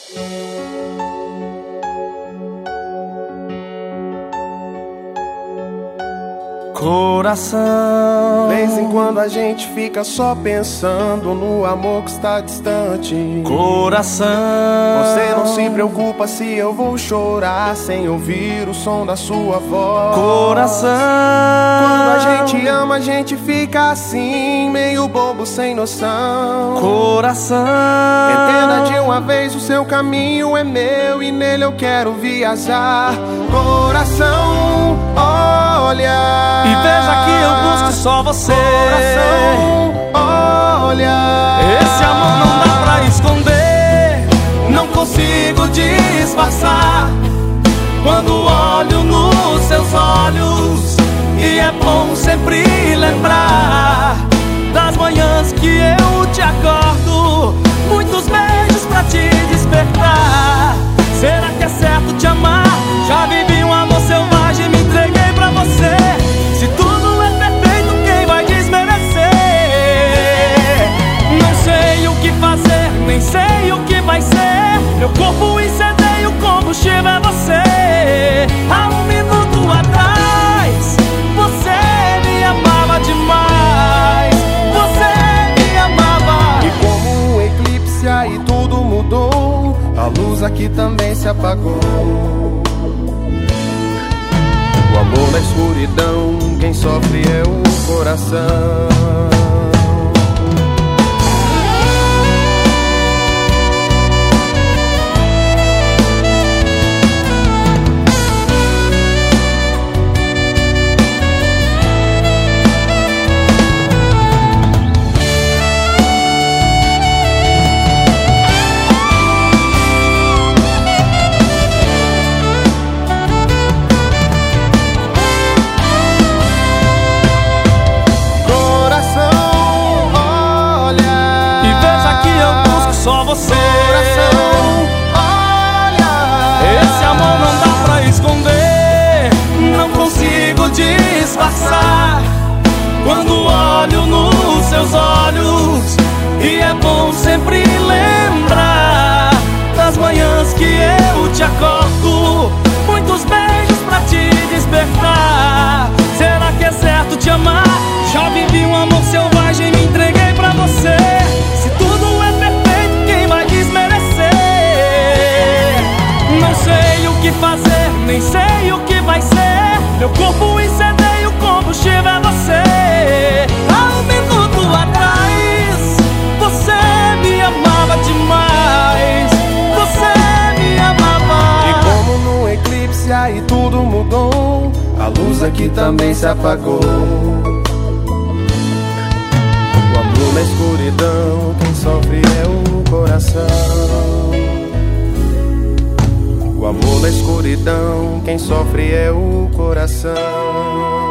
Coração, vez em quando a gente fica só pensando no amor que está distante. coração, Você não se preocupa se eu vou chorar sem ouvir o som da sua voz. coração. Quando a gente ama, a gente fica assim, meio bobo, sem noção. Coração, Entenda de uma vez, o seu caminho é meu e nele eu quero viajar. Coração, olha, e veja que eu busco só você. Coração, olha, Esse amor não dá pra esconder, não consigo disfarçar. Quando olho nos seus olhos, e é bom sempre lembrar das manhãs que eu te acordo, muitos beijos pra te despertar. Será que é certo te amar? Já vivi um amor selvagem, me entreguei pra você. Se tudo é perfeito, quem vai desmerecer? Não sei o que fazer, nem sei o que vai ser. Meu corpo incendeia, o combustível é você. Há um minuto atrás, você me amava demais. Você me amava. e como um eclipse aí tudo mudou, a luz aqui também se apagou. O amor na escuridão, quem sofre é o coração. Só você. Coração, olha, Esse amor não dá pra esconder, não consigo disfarçar. Quando olho nos seus olhos, e é bom sempre lembrar das manhãs que eu te acordo, muitos beijos pra te despertar. Será que é certo te amar? Já vivi um amor selvagem, me entreguei pra você. Se tudo é perfeito, quem vai desmerecer? Não sei o que fazer, nem sei o que vai ser. Meu corpo incendeia, o combustível é você. Há um minuto atrás, você me amava demais. Você me amava. e como num eclipse aí tudo mudou, a luz aqui também se apagou. O amor na escuridão, quem sofre é o coração. O amor na escuridão, quem sofre é o coração.